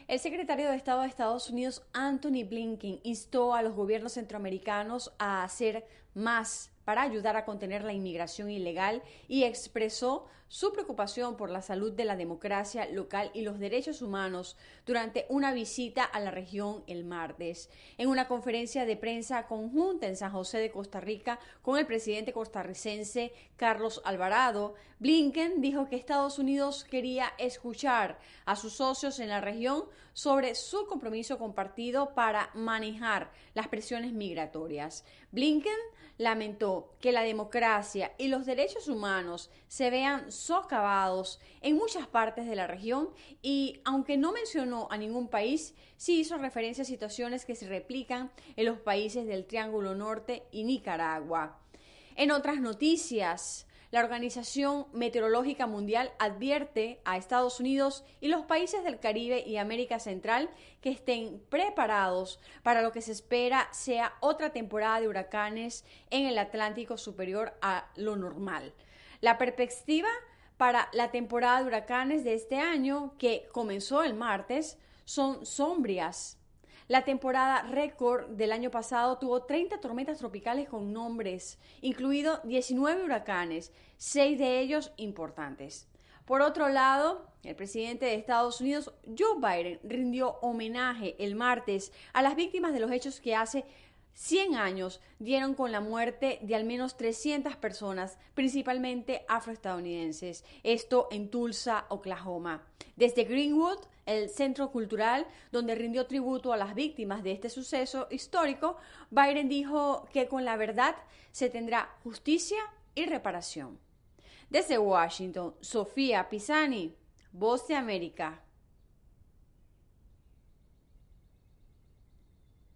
El secretario de Estado de Estados Unidos, Anthony Blinken, instó a los gobiernos centroamericanos a hacer más para ayudar a contener la inmigración ilegal y expresó su preocupación por la salud de la democracia local y los derechos humanos durante una visita a la región el martes. En una conferencia de prensa conjunta en San José de Costa Rica con el presidente costarricense Carlos Alvarado, Blinken dijo que Estados Unidos quería escuchar a sus socios en la región sobre su compromiso compartido para manejar las presiones migratorias. Blinken lamentó que la democracia y los derechos humanos se vean socavados en muchas partes de la región y, aunque no mencionó a ningún país, sí hizo referencia a situaciones que se replican en los países del Triángulo Norte y Nicaragua. En otras noticias, la Organización Meteorológica Mundial advierte a Estados Unidos y los países del Caribe y América Central que estén preparados para lo que se espera sea otra temporada de huracanes en el Atlántico superior a lo normal. La perspectiva para la temporada de huracanes de este año, que comenzó el martes, son sombrias. La temporada récord del año pasado tuvo 30 tormentas tropicales con nombres, incluidos 19 huracanes, 6 de ellos importantes. Por otro lado, el presidente de Estados Unidos, Joe Biden, rindió homenaje el martes a las víctimas de los hechos que hace 100 años dieron con la muerte de al menos 300 personas, principalmente afroestadounidenses. Esto en Tulsa, Oklahoma. Desde Greenwood, el centro cultural donde rindió tributo a las víctimas de este suceso histórico, Biden dijo que con la verdad se tendrá justicia y reparación. Desde Washington, Sofía Pisani, Voz de América.